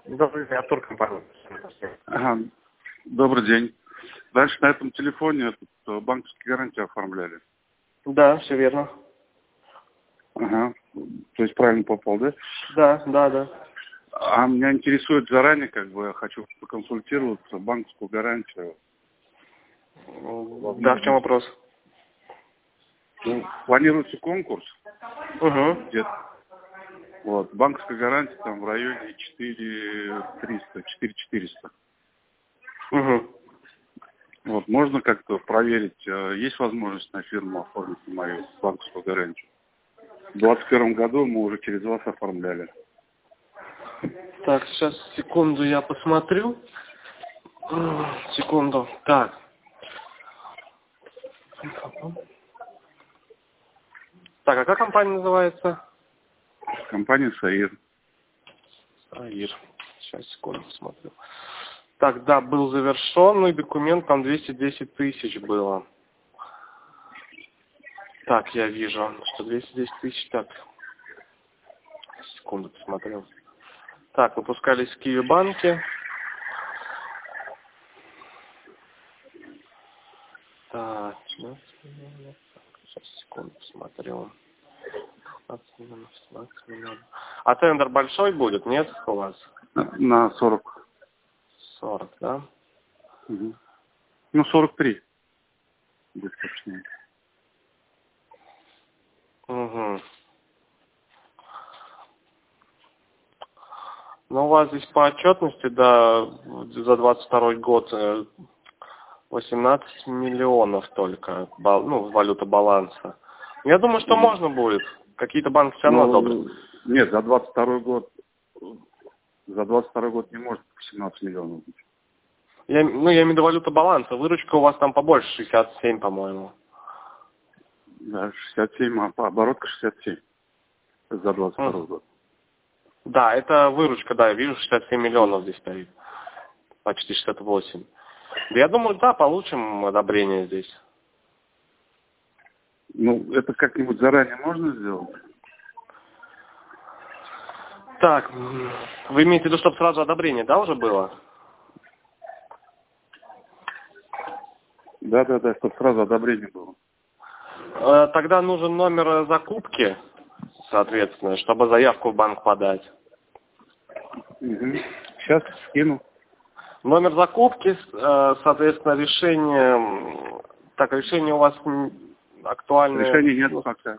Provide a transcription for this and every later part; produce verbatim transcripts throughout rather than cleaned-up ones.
Добрый день, Артур, компания. Ага. Добрый день. Дальше на этом телефоне тут банковские гарантии оформляли. Да, все верно. Ага. То есть правильно попал, да? Да, да, да. А меня интересует заранее, как бы я хочу поконсультироваться, банковскую гарантию. Да, в чем вопрос? Ну, планируется конкурс. Угу. Где-то. Вот. Банковская гарантия там в районе четыре триста, четыре четыреста. Угу. Вот. Можно как-то проверить, есть возможность на фирму оформить мою банковскую гарантию? В двадцать первом году мы уже через вас оформляли. Так, сейчас, секунду, я посмотрю. Секунду. Так. Так, а как компания называется? Компания «Саир». Саир. Сейчас, секунду, посмотрю. Так, да, был завершенный документ, там двести десять тысяч было. Так, я вижу, что двести десять тысяч, так. Секунду, посмотрел. Так, выпускались в Киви-банке. Так, сейчас, секунду, посмотрел. пятнадцать миллионов, семнадцать миллионов. А тендер большой будет, нет, у вас? На сорок. сорок, да? Угу. Ну, сорок три. Будет точнее. Угу. Ну, у вас здесь по отчетности, да, за двадцать второй год восемнадцать миллионов только, ну, валюта баланса. Я думаю, что можно будет. Какие-то банки все равно ну, одобрят. Нет, за двадцать второй год, за двадцать второй год не может семнадцать миллионов быть. Я, ну, я имею в виду валюта баланса. Выручка у вас там побольше, шестьдесят семь, по-моему. Да, шестьдесят семь, а оборотка шестьдесят семь за двадцать второй год. Да, это выручка, да, я вижу, шестьдесят семь миллионов здесь стоит. Почти шестьдесят восемь. Да, я думаю, да, получим одобрение здесь. Ну, это как-нибудь заранее можно сделать? Так, вы имеете в виду, чтобы сразу одобрение, да, уже было? Да, да, да, чтобы сразу одобрение было. Тогда нужен номер закупки, соответственно, чтобы заявку в банк подать. Угу. Сейчас скину. Номер закупки, соответственно, решение... Так, решение у вас актуальное... Решения нет пока.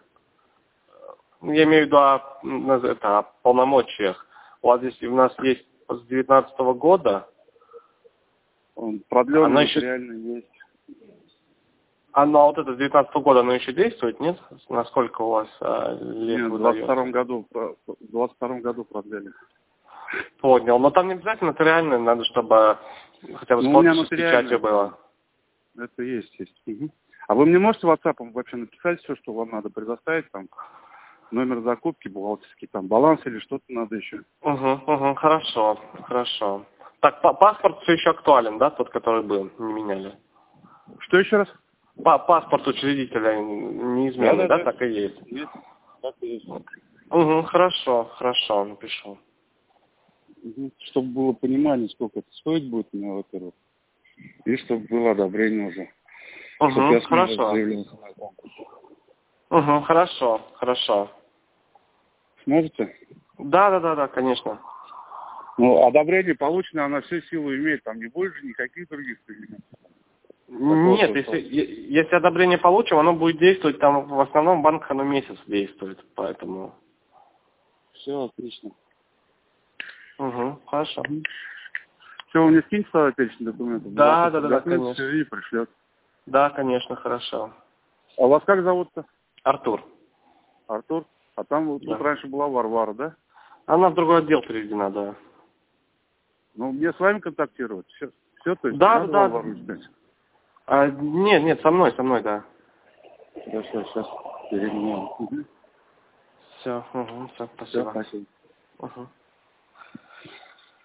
Я имею в виду о, это, о полномочиях. У вас здесь у нас есть с девятнадцатого года. Он продленный, оно еще... реально есть. Оно, вот это с девятнадцатого года, оно еще действует, нет? Насколько у вас а, лет Нет, в двадцать втором году, в двадцать втором году продляли. Понял. Но там не обязательно нотариально, надо, чтобы хотя бы с ну, подписью, с печатью было. Это есть, есть. Угу. А вы мне можете WhatsApp вообще написать все, что вам надо предоставить, там, номер закупки, бухгалтерский, там, баланс или что-то надо еще? Угу, угу, хорошо, хорошо. Так, паспорт все еще актуален, да, тот, который был, не меняли? Что еще раз? Па паспорт учредителя неизменный, да, да, да, да, так и есть? Есть, так и есть. Угу, хорошо, хорошо, напишу. Угу. Чтобы было понимание, сколько это стоить будет у меня, во-первых, и чтобы было одобрение уже. Угу, чтобы я хорошо. заявлялся на конкурс. Угу, хорошо, хорошо. Сможете? Да, да, да, да, конечно. Ну, одобрение получено, она всю силу имеет, там не больше никаких других элементов. Нет, если, если одобрение получим, оно будет действовать, там в основном банк оно месяц действует, поэтому... Все, отлично. Угу, хорошо. Все, вы мне скиньте свой перечень документов? Да, да, да, да, конечно. И пришлет. Да, конечно, хорошо. А вас как зовут-то? Артур. Артур? А там вот да. Тут раньше была Варвара, да? Она в другой отдел переведена, да. Ну, мне с вами контактировать? Все, все то есть? Да, да, да. А, нет, нет, со мной, со мной, да. Хорошо, сейчас переменяем. Угу. Все, угу, все, спасибо. Все, спасибо. Угу.